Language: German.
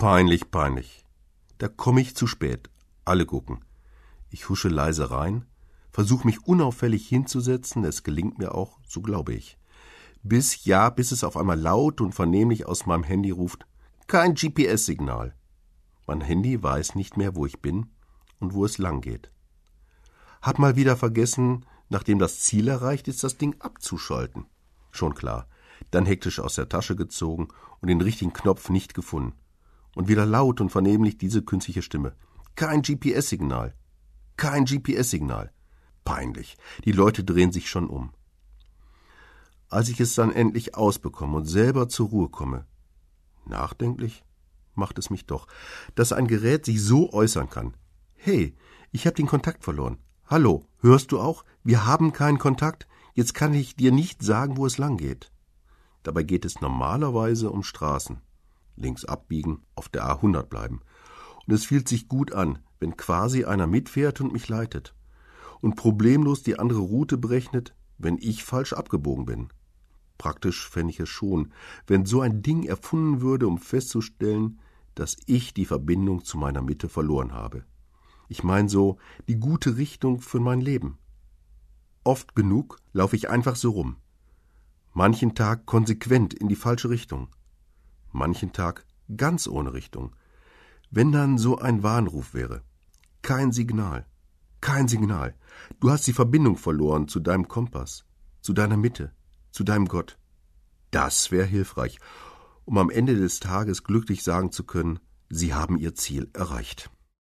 Peinlich, peinlich. Da komme ich zu spät. Alle gucken. Ich husche leise rein, versuche mich unauffällig hinzusetzen, es gelingt mir auch, so glaube ich. Bis es auf einmal laut und vernehmlich aus meinem Handy ruft, kein GPS-Signal. Mein Handy weiß nicht mehr, wo ich bin und wo es lang geht. Hab mal wieder vergessen, nachdem das Ziel erreicht ist, das Ding abzuschalten. Schon klar. Dann hektisch aus der Tasche gezogen und den richtigen Knopf nicht gefunden. Und wieder laut und vernehmlich diese künstliche Stimme. Kein GPS-Signal. Kein GPS-Signal. Peinlich. Die Leute drehen sich schon um. Als ich es dann endlich ausbekomme und selber zur Ruhe komme, nachdenklich macht es mich doch, dass ein Gerät sich so äußern kann. Hey, ich habe den Kontakt verloren. Hallo, hörst du auch? Wir haben keinen Kontakt. Jetzt kann ich dir nicht sagen, wo es lang geht. Dabei geht es normalerweise um Straßen. Links abbiegen, auf der A100 bleiben. Und es fühlt sich gut an, wenn quasi einer mitfährt und mich leitet. Und problemlos die andere Route berechnet, wenn ich falsch abgebogen bin. Praktisch fände ich es schon, wenn so ein Ding erfunden würde, um festzustellen, dass ich die Verbindung zu meiner Mitte verloren habe. Ich meine so, die gute Richtung für mein Leben. Oft genug laufe ich einfach so rum. Manchen Tag konsequent in die falsche Richtung. Manchen Tag ganz ohne Richtung. Wenn dann so ein Warnruf wäre. Kein Signal. Kein Signal. Du hast die Verbindung verloren zu deinem Kompass, zu deiner Mitte, zu deinem Gott. Das wäre hilfreich, um am Ende des Tages glücklich sagen zu können, Sie haben Ihr Ziel erreicht.